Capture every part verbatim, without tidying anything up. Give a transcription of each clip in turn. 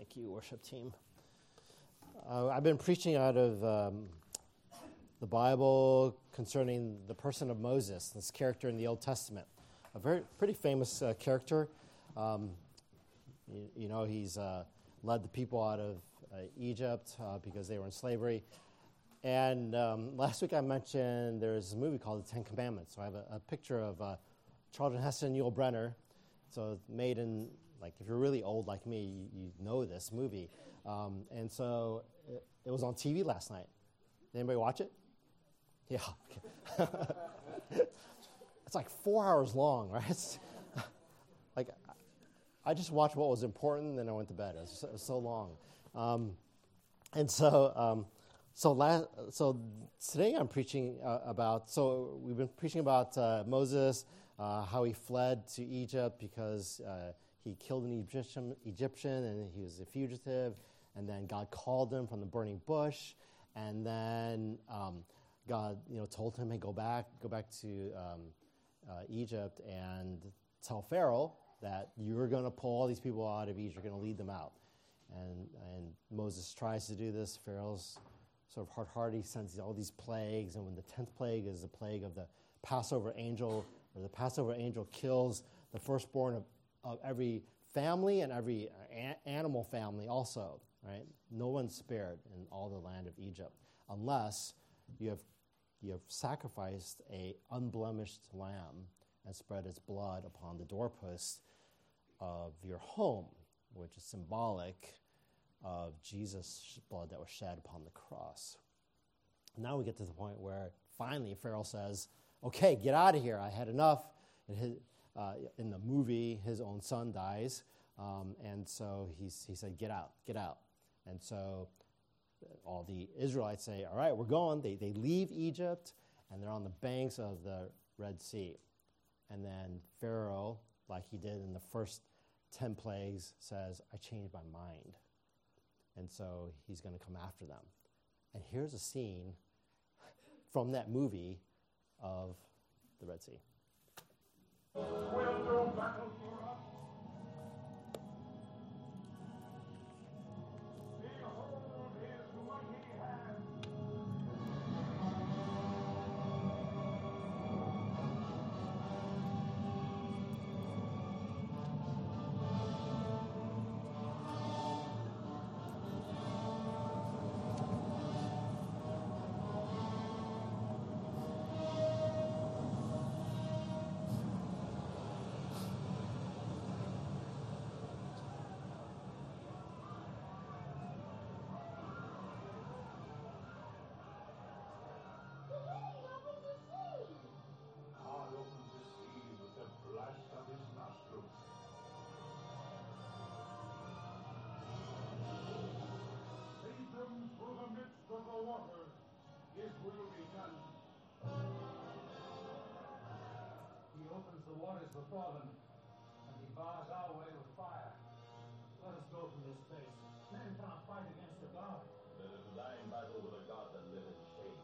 Thank you, worship team. Uh, I've been preaching out of um, the Bible concerning the person of Moses, this character in the Old Testament. A very pretty famous uh, character. Um, you, you know, he's uh, led the people out of uh, Egypt uh, because they were in slavery. And um, last week I mentioned there's a movie called The Ten Commandments. So I have a, a picture of uh, Charlton Heston and Yul Brynner. So it's made in, like, if you're really old like me, you, you know this movie. Um, and so it, it was on T V last night. Did anybody watch it? Yeah. It's like four hours long, right? It's, like, I just watched what was important, and then I went to bed. It was so, it was so long. Um, and so... Um, So last, so today I'm preaching uh, about, so we've been preaching about uh, Moses, uh, how he fled to Egypt because uh, he killed an Egyptian, Egyptian and he was a fugitive, and then God called him from the burning bush, and then um, God, you know, told him, hey, go back, go back to um, uh, Egypt and tell Pharaoh that you're going to pull all these people out of Egypt, you're going to lead them out. And, and Moses tries to do this. Pharaoh's sort of hard-hearted, he sends all these plagues, and when the tenth plague is the plague of the Passover angel, where the Passover angel kills the firstborn of, of every family and every a- animal family also, right? No one's spared in all the land of Egypt, unless you have you have sacrificed a unblemished lamb and spread its blood upon the doorpost of your home, which is symbolic of Jesus' blood that was shed upon the cross. Now we get to the point where finally Pharaoh says, okay, get out of here. I had enough. In, his, uh, in the movie, his own son dies, um, and so he's, he said, get out, get out. And so all the Israelites say, all right, we're going. They, they leave Egypt, and they're on the banks of the Red Sea. And then Pharaoh, like he did in the first ten plagues, says, I changed my mind. And so he's going to come after them. And here's a scene from that movie of the Red Sea. Before them, and he bars our way with fire. Let us go from this place. Men cannot fight against the God. Let us die in battle with a God that lives in shame.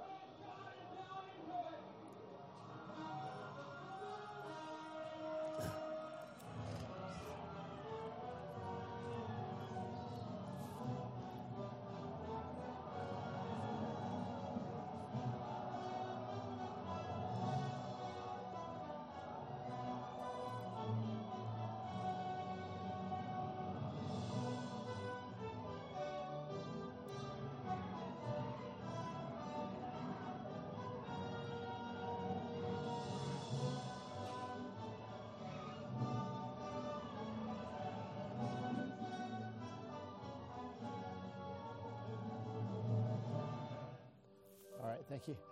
All right, thank you.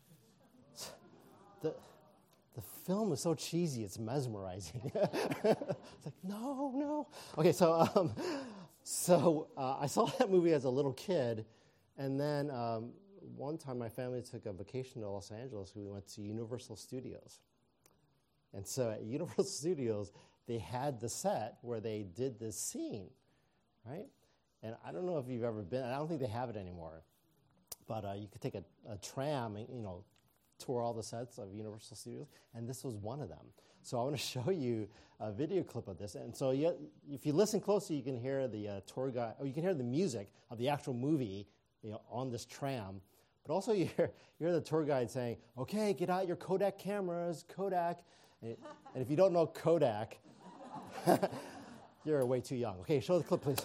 The, the film is so cheesy, it's mesmerizing. It's like, no, no. Okay, so um, so uh, I saw that movie as a little kid, and then um, one time my family took a vacation to Los Angeles. We went to Universal Studios. And so at Universal Studios, they had the set where they did this scene, right? And I don't know if you've ever been, I don't think they have it anymore. But uh, you could take a, a tram, and, you know, tour all the sets of Universal Studios, and this was one of them. So I want to show you a video clip of this. And so you, if you listen closely, you can hear the uh, tour guide, or you can hear the music of the actual movie, you know, on this tram. But also you hear, you hear the tour guide saying, okay, get out your Kodak cameras, Kodak. And, and if you don't know Kodak, you're way too young. Okay, show the clip, please.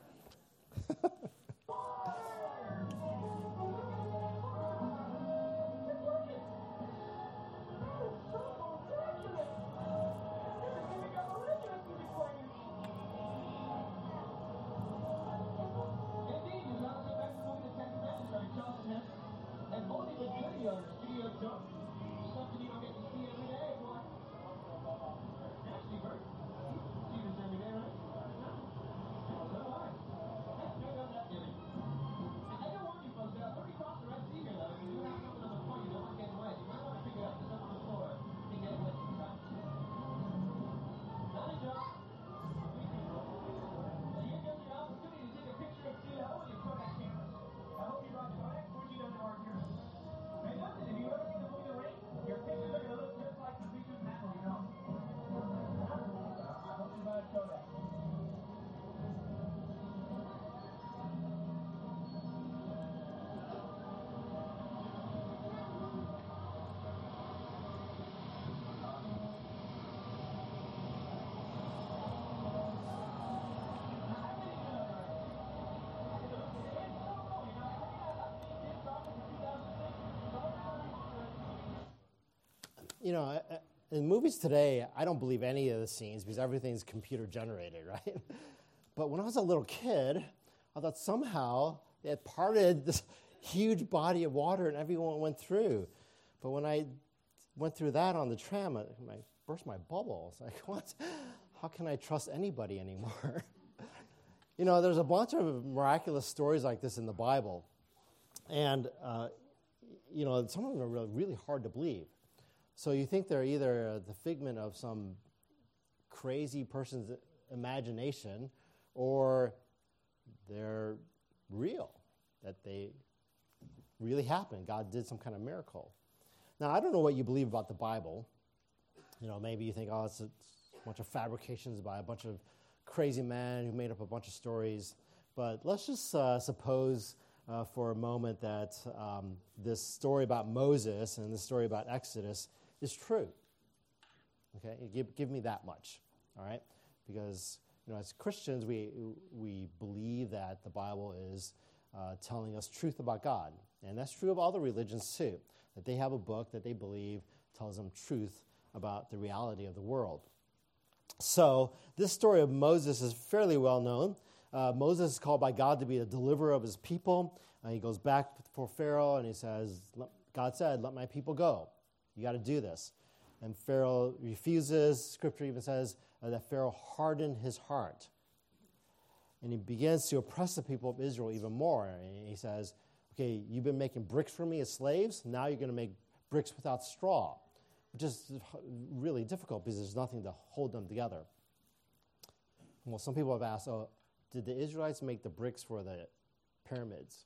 You know, I, I, in movies today, I don't believe any of the scenes because everything's computer generated, right? But when I was a little kid, I thought somehow it parted this huge body of water and everyone went through. But when I went through that on the tram, I, I burst my bubble. It's like, what? How can I trust anybody anymore? You know, there's a bunch of miraculous stories like this in the Bible. And, uh, you know, some of them are really, really hard to believe. So you think they're either the figment of some crazy person's imagination or they're real, that they really happened. God did some kind of miracle. Now, I don't know what you believe about the Bible. You know, maybe you think, oh, it's a, it's a bunch of fabrications by a bunch of crazy men who made up a bunch of stories. But let's just uh, suppose uh, for a moment that um, this story about Moses and this story about Exodus is true. Okay, give, give me that much, all right? Because, you know, as Christians, we we believe that the Bible is uh, telling us truth about God. And that's true of all the religions, too, that they have a book that they believe tells them truth about the reality of the world. So this story of Moses is fairly well known. Uh, Moses is called by God to be the deliverer of his people. Uh, he goes back before Pharaoh, and he says, God said, let my people go. You got to do this. And Pharaoh refuses. Scripture even says uh, that Pharaoh hardened his heart. And he begins to oppress the people of Israel even more. And he says, okay, you've been making bricks for me as slaves. Now you're going to make bricks without straw, which is really difficult because there's nothing to hold them together. Well, some people have asked, oh, did the Israelites make the bricks for the pyramids?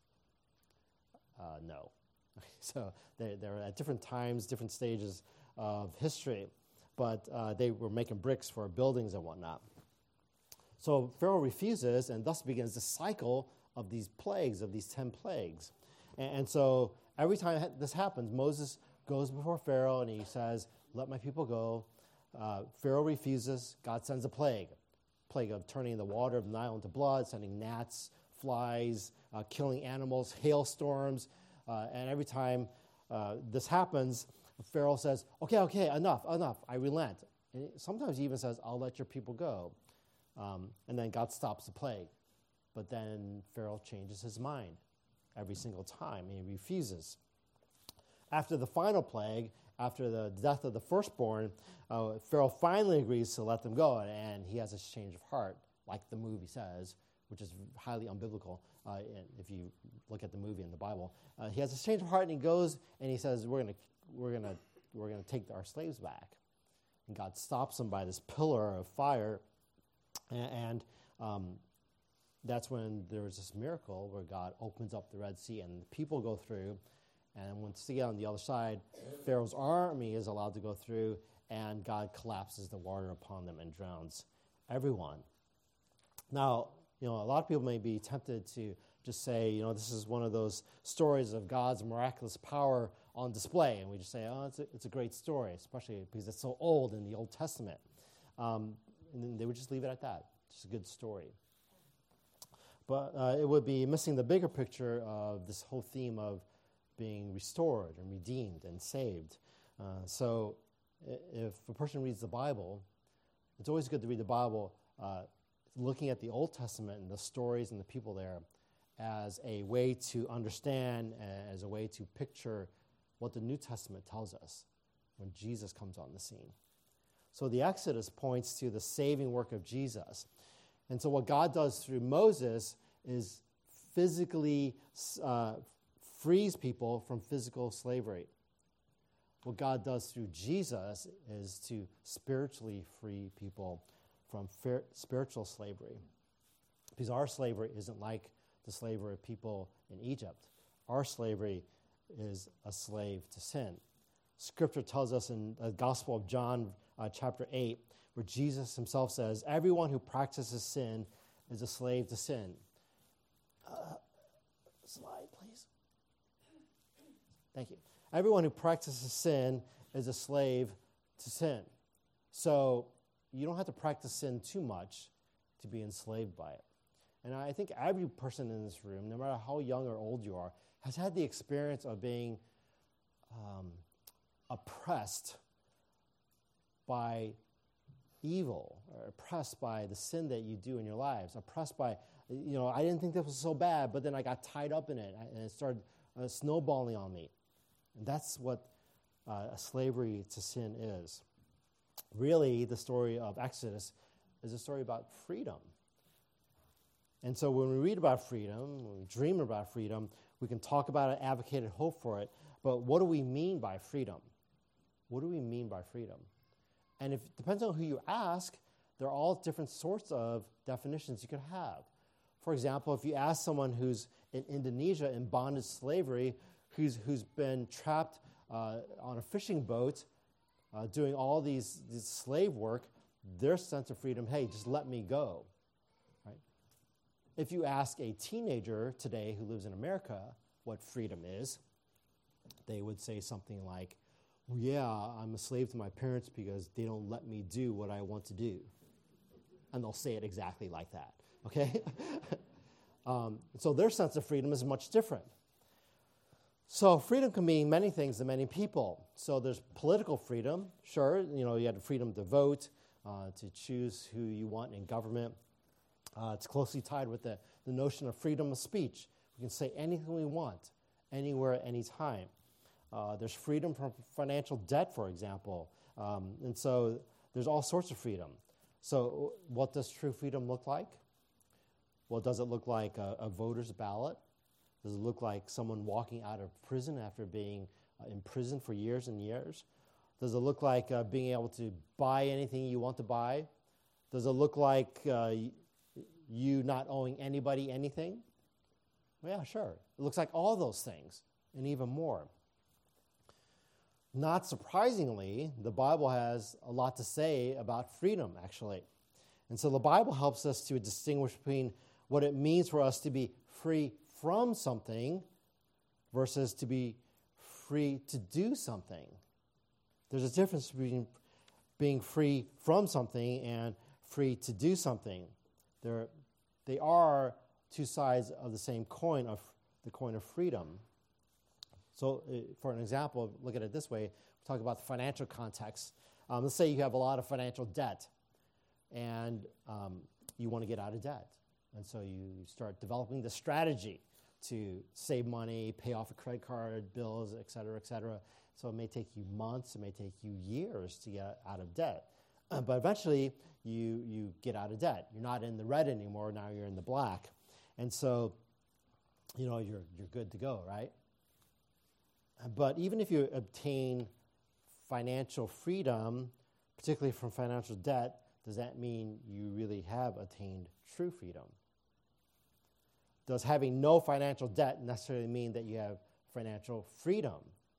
Uh, no. So they, they're at different times, different stages of history, but uh, they were making bricks for buildings and whatnot. So Pharaoh refuses, and thus begins the cycle of these plagues, of these ten plagues. And, and so every time this happens, Moses goes before Pharaoh, and he says, let my people go. Uh, Pharaoh refuses. God sends a plague, plague of turning the water of the Nile into blood, sending gnats, flies, uh, killing animals, hailstorms. Uh, and every time uh, this happens, Pharaoh says, okay, okay, enough, enough, I relent. And sometimes he even says, I'll let your people go. Um, and then God stops the plague. But then Pharaoh changes his mind every single time, and he refuses. After the final plague, after the death of the firstborn, uh, Pharaoh finally agrees to let them go, and he has a change of heart, like the movie says, which is highly unbiblical uh, if you look at the movie in the Bible. Uh, he has a change of heart, and he goes and he says, "We're gonna, we're gonna, we're gonna take our slaves back." And God stops him by this pillar of fire, and, and um, that's when there was this miracle where God opens up the Red Sea, and the people go through, And once they get on the other side, Pharaoh's army is allowed to go through, and God collapses the water upon them and drowns everyone. Now, you know, a lot of people may be tempted to just say, you know, this is one of those stories of God's miraculous power on display. And we just say, oh, it's a, it's a great story, especially because it's so old in the Old Testament. Um, and then they would just leave it at that. Just a good story. But uh, it would be missing the bigger picture of this whole theme of being restored and redeemed and saved. Uh, so if a person reads the Bible, it's always good to read the Bible uh, looking at the Old Testament and the stories and the people there as a way to understand, as a way to picture what the New Testament tells us when Jesus comes on the scene. So the Exodus points to the saving work of Jesus. And so what God does through Moses is physically uh, frees people from physical slavery. What God does through Jesus is to spiritually free people from fer- spiritual slavery. Because our slavery isn't like the slavery of people in Egypt. Our slavery is a slave to sin. Scripture tells us in the Gospel of John, uh, chapter eight, where Jesus himself says, everyone who practices sin is a slave to sin. Uh, slide, please. Thank you. Everyone who practices sin is a slave to sin. So you don't have to practice sin too much to be enslaved by it. And I think every person in this room, no matter how young or old you are, has had the experience of being um, oppressed by evil, or oppressed by the sin that you do in your lives, oppressed by, you know, I didn't think this was so bad, but then I got tied up in it, and it started uh, snowballing on me. And that's what uh, a slavery to sin is. Really, the story of Exodus is a story about freedom. And so when we read about freedom, when we dream about freedom, we can talk about it, advocate it, hope for it, but what do we mean by freedom? What do we mean by freedom? And if it depends on who you ask, there are all different sorts of definitions you could have. For example, if you ask someone who's in Indonesia in bondage slavery, who's who's been trapped uh, on a fishing boat, uh, doing all these, these slave work, their sense of freedom, hey, just let me go. Right? If you ask a teenager today who lives in America what freedom is, they would say something like, well, yeah, I'm a slave to my parents because they don't let me do what I want to do. And they'll say it exactly like that, okay? um, so their sense of freedom is much different. So freedom can mean many things to many people. So there's political freedom, sure. You know, you have the freedom to vote, uh, to choose who you want in government. Uh, it's closely tied with the, the notion of freedom of speech. We can say anything we want, anywhere, at any time. Uh, there's freedom from financial debt, for example. Um, and so there's all sorts of freedom. So what does true freedom look like? Well, does it look like a, a voter's ballot? Does it look like someone walking out of prison after being uh, in prison for years and years? Does it look like uh, being able to buy anything you want to buy? Does it look like uh, you not owing anybody anything? Well, yeah, sure. It looks like all those things and even more. Not surprisingly, the Bible has a lot to say about freedom, actually. And so the Bible helps us to distinguish between what it means for us to be free from something versus to be free to do something. There's a difference between being free from something and free to do something. They're, they are two sides of the same coin, of the coin of freedom. So uh, for an example, look at it this way. We talk about the financial context. Um, let's say you have a lot of financial debt, and um, you want to get out of debt. And so you start developing the strategy to save money, pay off a credit card, bills, et cetera, et cetera. So it may take you months, it may take you years to get out of debt. Uh, but eventually, you you get out of debt. You're not in the red anymore, now you're in the black. And so, you know, you're you're good to go, right? But even if you obtain financial freedom, particularly from financial debt, does that mean you really have attained true freedom? Does having no financial debt necessarily mean that you have financial freedom?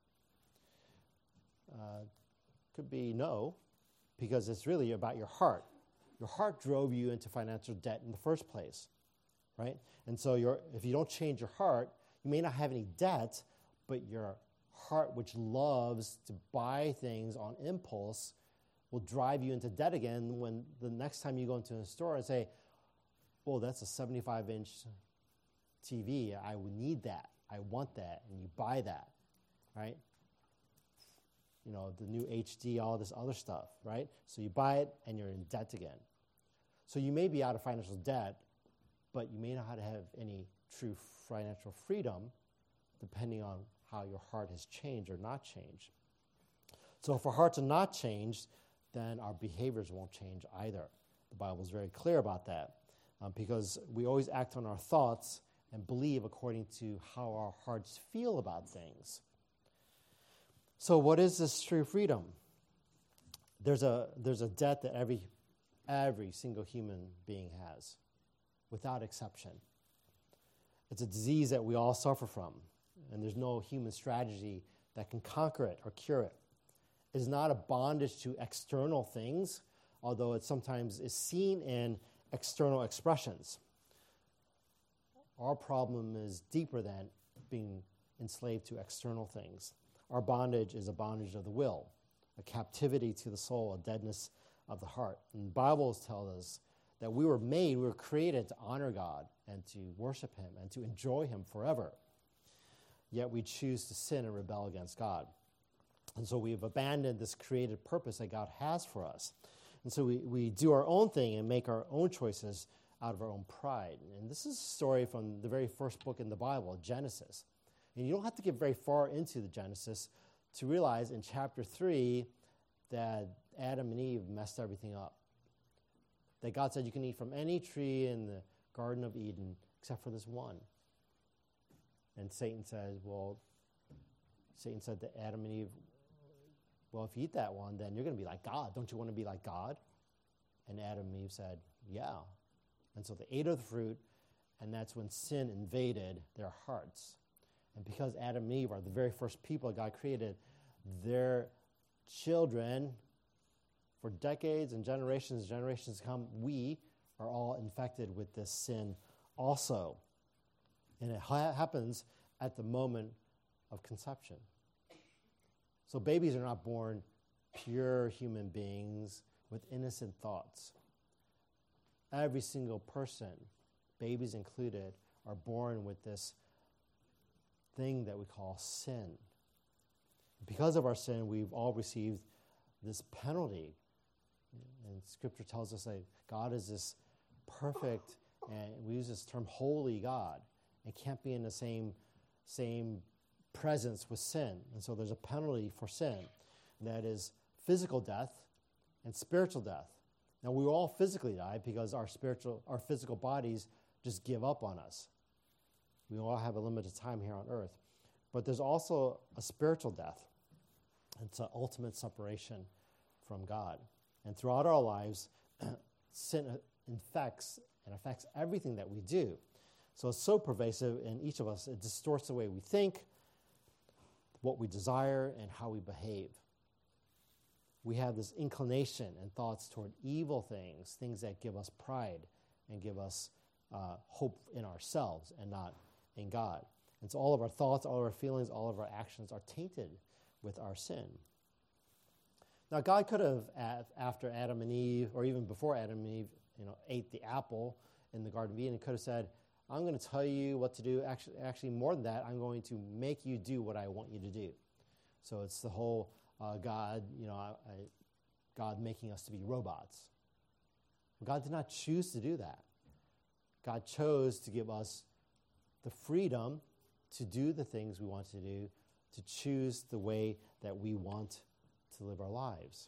Uh, could be no, because it's really about your heart. Your heart drove you into financial debt in the first place, right? And so your, if you don't change your heart, you may not have any debt, but your heart, which loves to buy things on impulse, will drive you into debt again when the next time you go into a store and say, oh, that's a seventy-five inch T V. I would need that. I want that. And you buy that, right? You know, the new H D, all this other stuff, right? So you buy it and you're in debt again. So you may be out of financial debt, but you may not have any true financial freedom depending on how your heart has changed or not changed. So if our hearts are not changed, then our behaviors won't change either. The Bible is very clear about that um, because we always act on our thoughts and believe according to how our hearts feel about things. So what is this true freedom? There's a there's a debt that every every single human being has, without exception. It's a disease that we all suffer from, and there's no human strategy that can conquer it or cure it. It is not a bondage to external things, although it sometimes is seen in external expressions. Our problem is deeper than being enslaved to external things. Our bondage is a bondage of the will, a captivity to the soul, a deadness of the heart. And the Bible tells us that we were made, we were created to honor God and to worship Him and to enjoy Him forever. Yet we choose to sin and rebel against God. And so we've abandoned this created purpose that God has for us. And so we, we do our own thing and make our own choices out of our own pride. And this is a story from the very first book in the Bible, Genesis. And you don't have to get very far into the Genesis to realize in chapter three that Adam and Eve messed everything up. That God said you can eat from any tree in the Garden of Eden except for this one. And Satan said, well, Satan said to Adam and Eve, well, if you eat that one, then you're going to be like God. Don't you want to be like God? And Adam and Eve said, yeah. And so they ate of the fruit, and that's when sin invaded their hearts. And because Adam and Eve are the very first people God created, their children, for decades and generations and generations to come, we are all infected with this sin also. And it ha- happens at the moment of conception. So babies are not born pure human beings with innocent thoughts. Every single person, babies included, are born with this thing that we call sin. Because of our sin, we've all received this penalty. And Scripture tells us that God is this perfect, and we use this term, holy God. It can't be in the same, same presence with sin. And so there's a penalty for sin. And that is physical death and spiritual death. Now, we all physically die because our spiritual, our physical bodies just give up on us. We all have a limited time here on earth. But there's also a spiritual death. It's an ultimate separation from God. And throughout our lives, sin infects and affects everything that we do. So it's so pervasive in each of us, it distorts the way we think, what we desire, and how we behave. We have this inclination and thoughts toward evil things, things that give us pride and give us uh, hope in ourselves and not in God. And so all of our thoughts, all of our feelings, all of our actions are tainted with our sin. Now, God could have, after Adam and Eve, or even before Adam and Eve, you know, ate the apple in the Garden of Eden, could have said, I'm going to tell you what to do. Actually, actually, more than that, I'm going to make you do what I want you to do. So it's the whole uh, God, you know, I, I, God making us to be robots. God did not choose to do that. God chose to give us the freedom to do the things we want to do, to choose the way that we want to live our lives.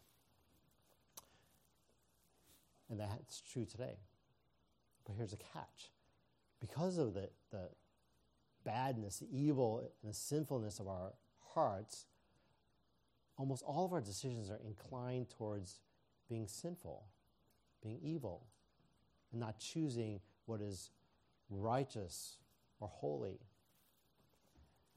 And that's true today. But here's a catch. Because of the, the badness, the evil, and the sinfulness of our hearts, almost all of our decisions are inclined towards being sinful, being evil, and not choosing what is righteous or holy.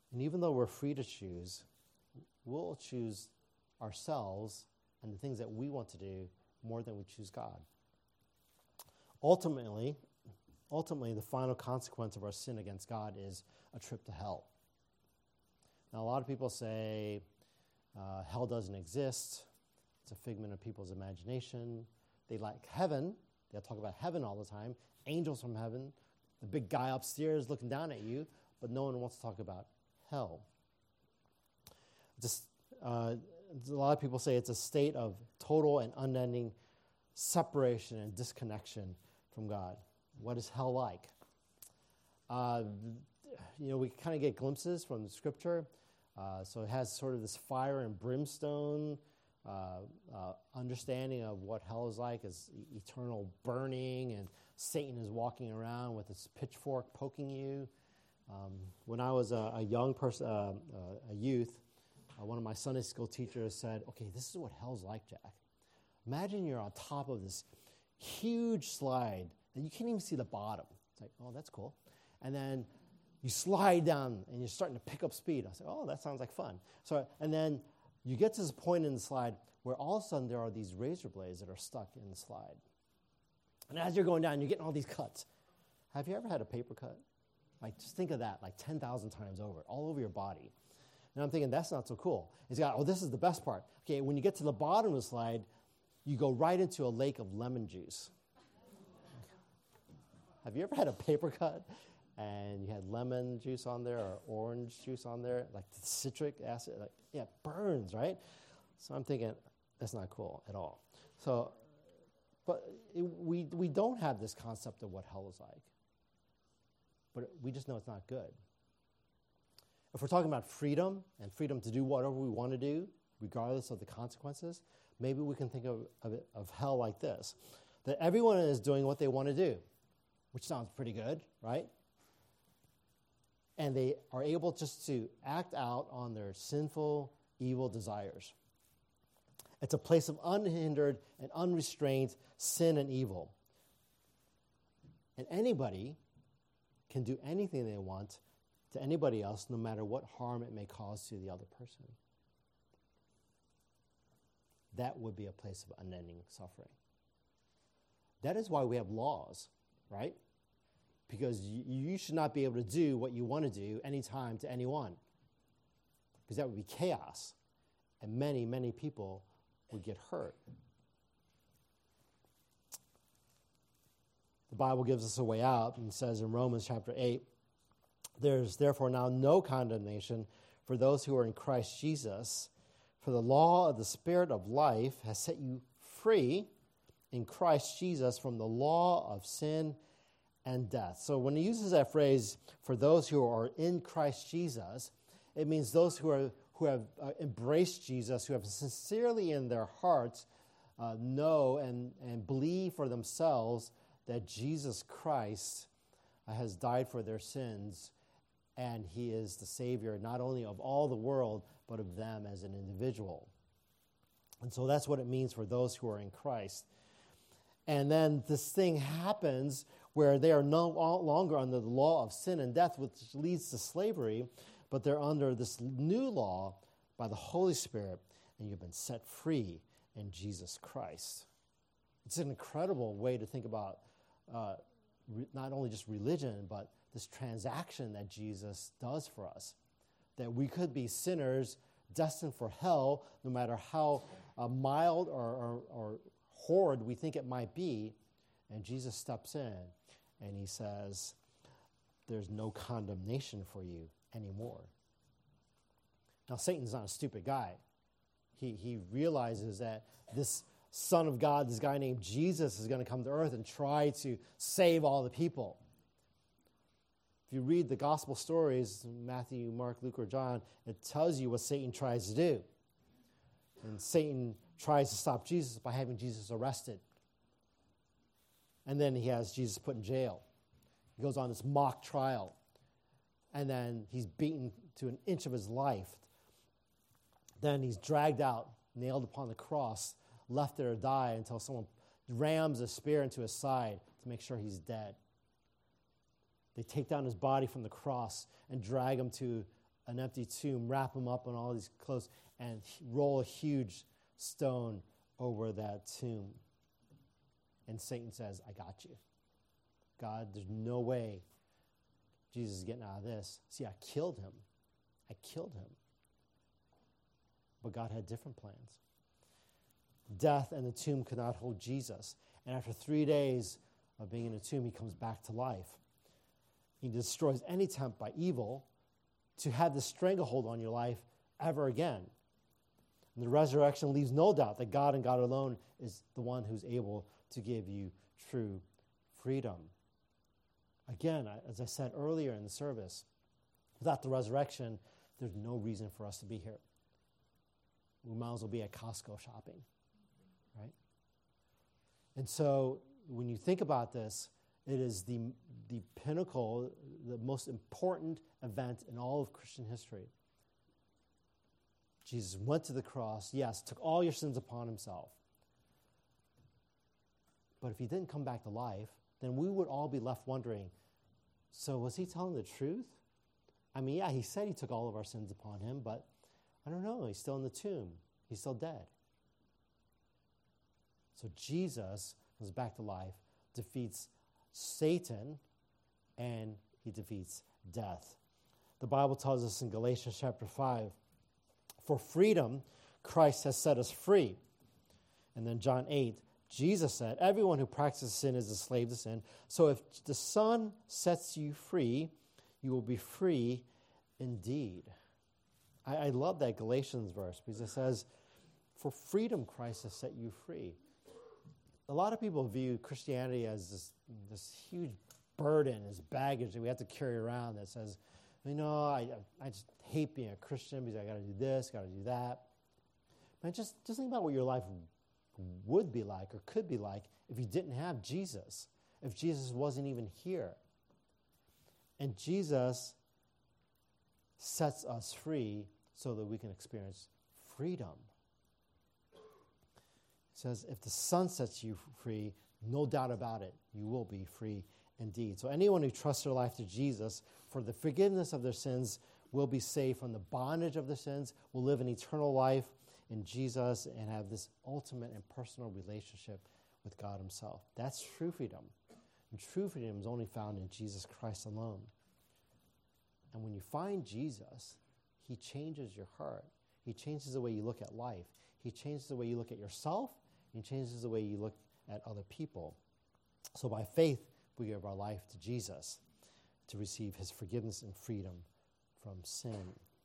And even though we're free to choose, we'll choose ourselves and the things that we want to do more than we choose God. Ultimately, ultimately, the final consequence of our sin against God is a trip to hell. Now, a lot of people say uh, hell doesn't exist. It's a figment of people's imagination. They like heaven. They'll talk about heaven all the time. Angels from heaven. The big guy upstairs looking down at you. But no one wants to talk about hell. Just, uh, a lot of people say it's a state of total and unending separation and disconnection from God. What is hell like? Uh, you know, we kind of get glimpses from the Scripture. Uh, so it has sort of this fire and brimstone uh, uh, understanding of what hell is like, is e- eternal burning, and Satan is walking around with his pitchfork poking you. Um, when I was a, a young person, uh, uh, a youth, uh, one of my Sunday school teachers said, okay, this is what hell's like, Jack. Imagine you're on top of this huge slide and you can't even see the bottom. It's like, oh, that's cool. And then you slide down and you're starting to pick up speed. I said, oh, that sounds like fun. So, and then you get to this point in the slide where all of a sudden there are these razor blades that are stuck in the slide. And as you're going down, you're getting all these cuts. Have you ever had a paper cut? Like, just think of that, like ten thousand times over, all over your body. And I'm thinking, that's not so cool. He's got, oh, this is the best part. Okay, when you get to the bottom of the slide, you go right into a lake of lemon juice. Have you ever had a paper cut and you had lemon juice on there or orange juice on there, like the citric acid? Like, yeah, it burns, right? So I'm thinking, that's not cool at all. So, but it, we we don't have this concept of what hell is like. But we just know it's not good. If we're talking about freedom and freedom to do whatever we want to do, regardless of the consequences, maybe we can think of, of, it, of hell like this, that everyone is doing what they want to do, which sounds pretty good, right? And they are able just to act out on their sinful, evil desires. It's a place of unhindered and unrestrained sin and evil. And anybody can do anything they want to anybody else, no matter what harm it may cause to the other person. That would be a place of unending suffering. That is why we have laws, right? Because you, you should not be able to do what you want to do anytime to anyone. Because that would be chaos. And many, many people would get hurt. The Bible gives us a way out and says in Romans chapter eight, there's therefore now no condemnation for those who are in Christ Jesus, for the law of the Spirit of life has set you free in Christ Jesus from the law of sin and death. So when he uses that phrase, for those who are in Christ Jesus, it means those who are who have uh, embraced Jesus, who have sincerely in their hearts uh, know and, and believe for themselves that Jesus Christ uh, has died for their sins, and he is the Savior not only of all the world, but of them as an individual. And so that's what it means for those who are in Christ. And then this thing happens where they are no longer under the law of sin and death, which leads to slavery, but they're under this new law by the Holy Spirit, and you've been set free in Jesus Christ. It's an incredible way to think about uh, re- not only just religion, but this transaction that Jesus does for us. That we could be sinners destined for hell, no matter how uh, mild or, or, or horrid we think it might be, and Jesus steps in and he says, there's no condemnation for you anymore. Now, Satan's not a stupid guy. He, he realizes that this Son of God, this guy named Jesus, is going to come to earth and try to save all the people. If you read the gospel stories, Matthew, Mark, Luke, or John, it tells you what Satan tries to do. And Satan tries to stop Jesus by having Jesus arrested. And then he has Jesus put in jail. He goes on this mock trial. And then he's beaten to an inch of his life. Then he's dragged out, nailed upon the cross, left there to die until someone rams a spear into his side to make sure he's dead. They take down his body from the cross and drag him to an empty tomb, wrap him up in all these clothes, and roll a huge stone over that tomb. And Satan says, I got you. God, there's no way Jesus is getting out of this. See, I killed him. I killed him. But God had different plans. Death and the tomb could not hold Jesus. And after three days of being in a tomb, he comes back to life. He destroys any attempt by evil to have the stranglehold on your life ever again. And the resurrection leaves no doubt that God and God alone is the one who's able to give you true freedom. Again, as I said earlier in the service, without the resurrection, there's no reason for us to be here. We might as well be at Costco shopping, right? And so when you think about this, it is the, the pinnacle, the most important event in all of Christian history. Jesus went to the cross, yes, took all your sins upon himself. But if he didn't come back to life, then we would all be left wondering, so was he telling the truth? I mean, yeah, he said he took all of our sins upon him, but I don't know, he's still in the tomb. He's still dead. So Jesus comes back to life, defeats Satan, and he defeats death. The Bible tells us in Galatians chapter five, for freedom, Christ has set us free. And then John eight, Jesus said, everyone who practices sin is a slave to sin. So if the Son sets you free, you will be free indeed. I, I love that Galatians verse because it says, for freedom, Christ has set you free. A lot of people view Christianity as this, this huge burden, this baggage that we have to carry around that says, you know, I, I just hate being a Christian because I got to do this, got to do that. Man, just, just think about what your life would be like or could be like if you didn't have Jesus, if Jesus wasn't even here. And Jesus sets us free so that we can experience freedom. It says, if the Son sets you free, no doubt about it, you will be free indeed. So anyone who trusts their life to Jesus for the forgiveness of their sins will be saved from the bondage of their sins, will live an eternal life in Jesus and have this ultimate and personal relationship with God himself. That's true freedom. And true freedom is only found in Jesus Christ alone. And when you find Jesus, he changes your heart. He changes the way you look at life. He changes the way you look at yourself. He changes the way you look at other people. So by faith, we give our life to Jesus to receive his forgiveness and freedom from sin.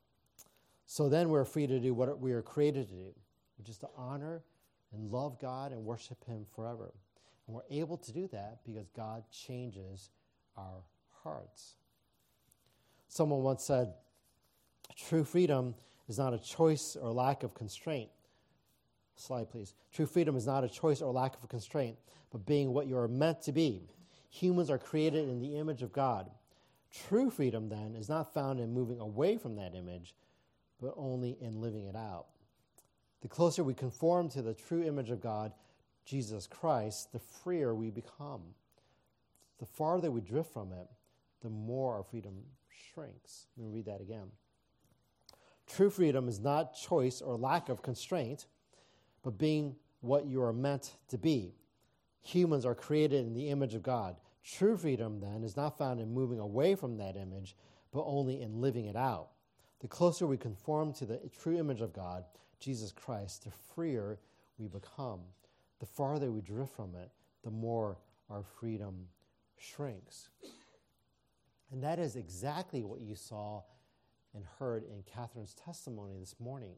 So then we're free to do what we are created to do, which is to honor and love God and worship him forever. And we're able to do that because God changes our hearts. Someone once said, true freedom is not a choice or lack of constraint. Slide, please. True freedom is not a choice or lack of constraint, but being what you are meant to be. Humans are created in the image of God. True freedom, then, is not found in moving away from that image, but only in living it out. The closer we conform to the true image of God, Jesus Christ, the freer we become. The farther we drift from it, the more our freedom shrinks. Let me read that again. True freedom is not choice or lack of constraint, but being what you are meant to be. Humans are created in the image of God. True freedom, then, is not found in moving away from that image, but only in living it out. The closer we conform to the true image of God, Jesus Christ, the freer we become. The farther we drift from it, the more our freedom shrinks. And that is exactly what you saw and heard in Catherine's testimony this morning.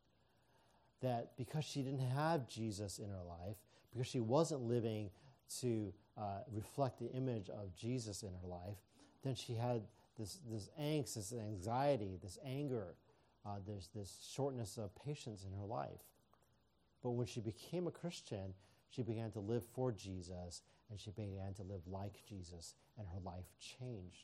That because she didn't have Jesus in her life, because she wasn't living to uh, reflect the image of Jesus in her life, then she had this, this angst, this anxiety, this anger, uh, there's this shortness of patience in her life. But when she became a Christian, she began to live for Jesus, and she began to live like Jesus, and her life changed.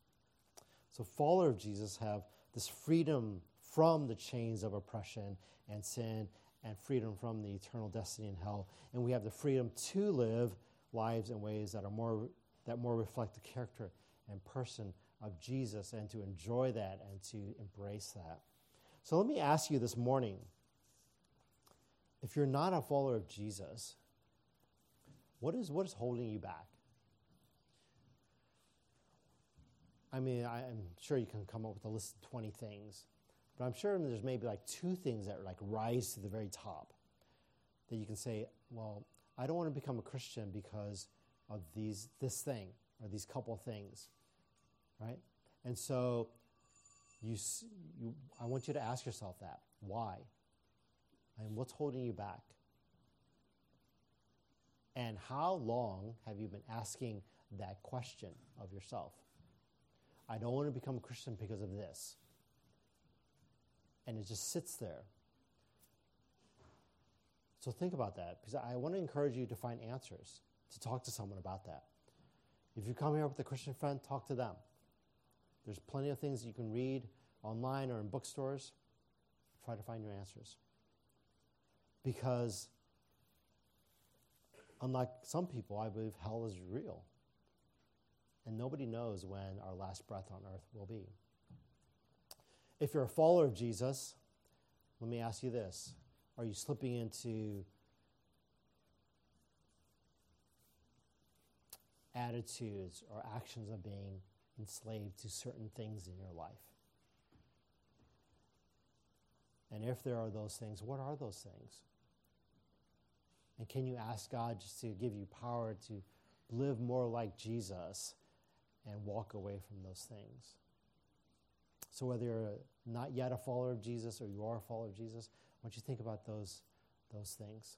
So followers of Jesus have this freedom from the chains of oppression and sin, and freedom from the eternal destiny in hell. And we have the freedom to live lives in ways that are more that more reflect the character and person of Jesus and to enjoy that and to embrace that. So let me ask you this morning, if you're not a follower of Jesus, what is what is holding you back? I mean, I, I'm sure you can come up with a list of twenty things, but I'm sure there's maybe like two things that like rise to the very top that you can say, well, I don't want to become a Christian because of these this thing or these couple of things, right? And so you, you I want you to ask yourself that. Why? And what's holding you back? And how long have you been asking that question of yourself? I don't want to become a Christian because of this. And it just sits there. So think about that, because I want to encourage you to find answers, to talk to someone about that. If you come here with a Christian friend, talk to them. There's plenty of things you can read online or in bookstores. Try to find your answers. Because unlike some people, I believe hell is real. And nobody knows when our last breath on earth will be. If you're a follower of Jesus, let me ask you this. Are you slipping into attitudes or actions of being enslaved to certain things in your life? And if there are those things, what are those things? And can you ask God just to give you power to live more like Jesus and walk away from those things? So whether you're not yet a follower of Jesus or you are a follower of Jesus, I want you to think about those, those things.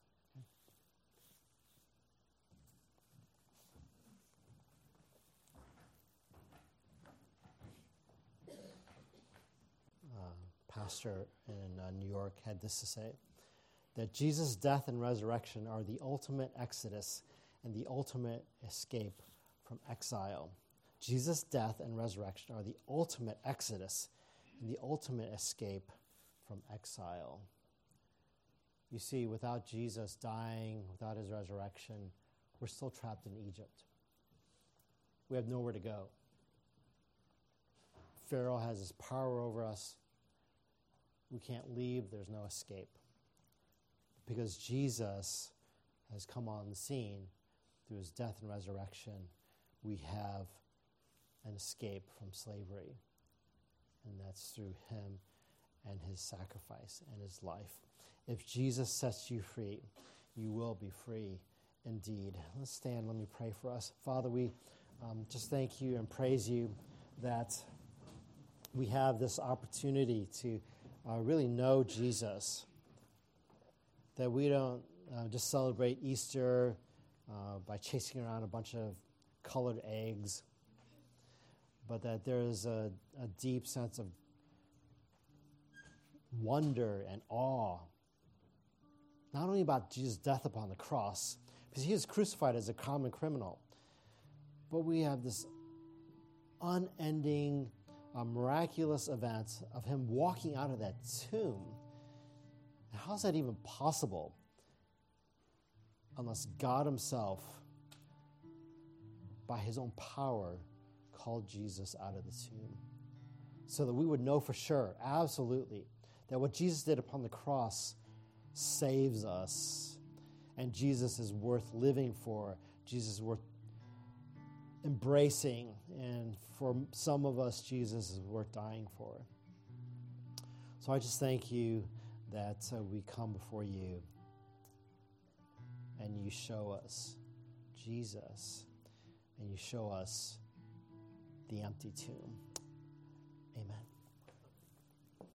Uh, pastor in uh, New York had this to say, that Jesus' death and resurrection are the ultimate exodus and the ultimate escape from exile. Jesus' death and resurrection are the ultimate exodus and the ultimate escape from exile. You see, without Jesus dying, without his resurrection, we're still trapped in Egypt. We have nowhere to go. Pharaoh has his power over us. We can't leave. There's no escape. Because Jesus has come on the scene through his death and resurrection, we have an escape from slavery. And that's through him and his sacrifice and his life. If Jesus sets you free, you will be free indeed. Let's stand. Let me pray for us. Father, we um, just thank you and praise you that we have this opportunity to uh, really know Jesus. That we don't uh, just celebrate Easter uh, by chasing around a bunch of colored eggs, but that there is a, a deep sense of wonder and awe, not only about Jesus' death upon the cross, because he was crucified as a common criminal, but we have this unending, uh, miraculous event of him walking out of that tomb. How is that even possible unless God himself, by his own power, called Jesus out of the tomb? So that we would know for sure, absolutely, that what Jesus did upon the cross saves us. And Jesus is worth living for. Jesus is worth embracing. And for some of us, Jesus is worth dying for. So I just thank you that uh, we come before you and you show us Jesus and you show us the empty tomb.